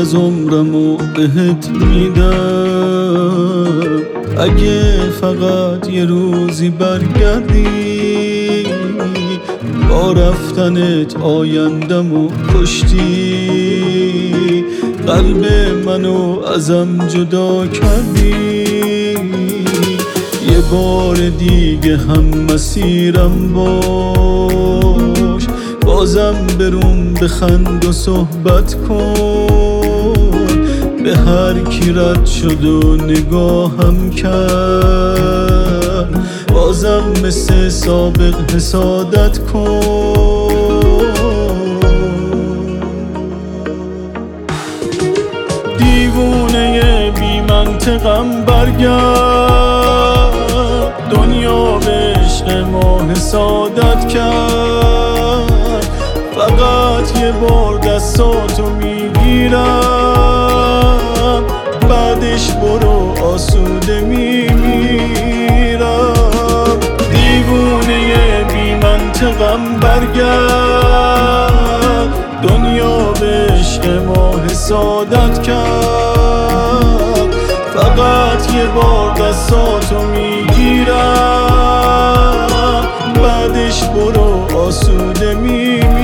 از عمرمو بهت میدم، اگه فقط یه روزی برگردی، با رفتنت آیندمو کشتی، قلب منو ازم جدا کردی. یه بار دیگه هم مسیرم باش، بازم بروم بخند و صحبت کن، به هر کی رد شد و نگاهم کرد، بازم مثل سابق حسادت کن. دیوونه بی منطقم برگرد، دنیا به عشق ما حسادت کرد، فقط یه بار دستاتو میگیرم، بعدش برو آسوده میمیرم. دیوونه بی منطقم برگرد، دنیا به عشق ما حسادت کرد، فقط یه بار دستاتو میگیرم، بعدش برو آسوده میمیرم.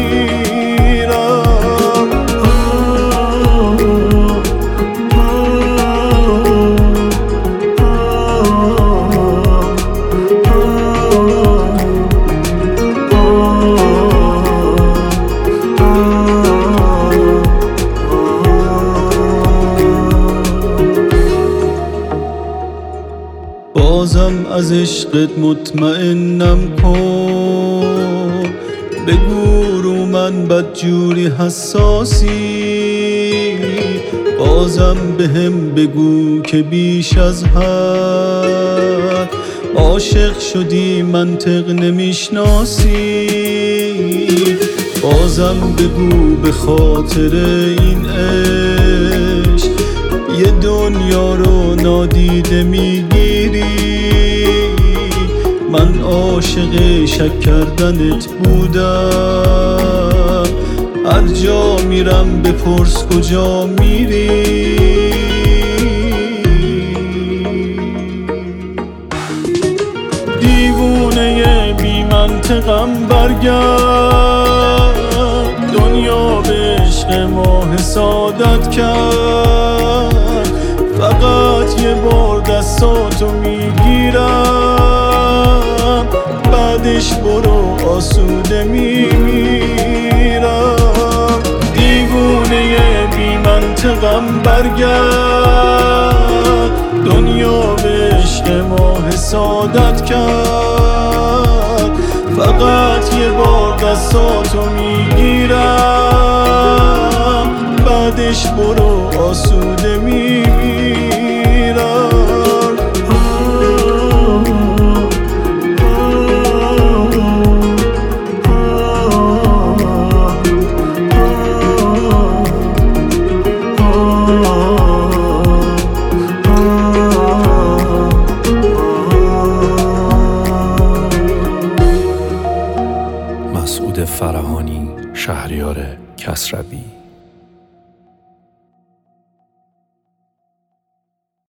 بازم از عشقت مطمئنم کن، بگو رو من بدجوری حساسی، بازم بهم بگو که بیش از حد عاشق شدی منطق نمیشناسی، بازم بگو به خاطر این عشق یه دنیا رو نادیده میگیری. من عاشق شک کردنت بودم، هر جا میرم بپرس کجا میری. دیوونه بی منطقم برگرد، دنیا به عشق ما حسادت کرد، فقط یه بار دستاتو میگیرم، بعدش برو آسوده میمیرم. دیوونه بی منطقم برگرد، دنیا به عشق ما حسادت کرد، فقط یه بار دستاتو میگیرم، بعدش برو آسوده میمیرم. مسعود فرهانی، شهریار کسروی.